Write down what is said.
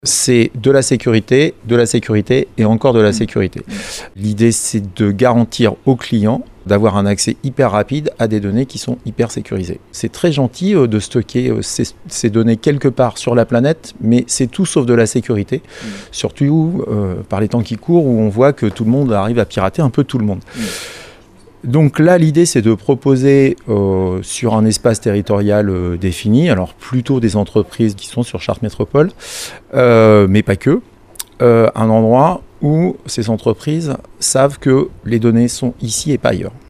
C'est de la sécurité et encore de la sécurité. L'idée, c'est de garantir aux clients d'avoir un accès hyper rapide à des données qui sont hyper sécurisées. C'est très gentil de stocker ces données quelque part sur la planète, mais c'est tout sauf de la sécurité, surtout par les temps qui courent où on voit que tout le monde arrive à pirater un peu tout le monde. Donc là, l'idée, c'est de proposer sur un espace territorial défini, alors plutôt des entreprises qui sont sur Chartres Métropole, mais pas que, un endroit où ces entreprises savent que les données sont ici et pas ailleurs.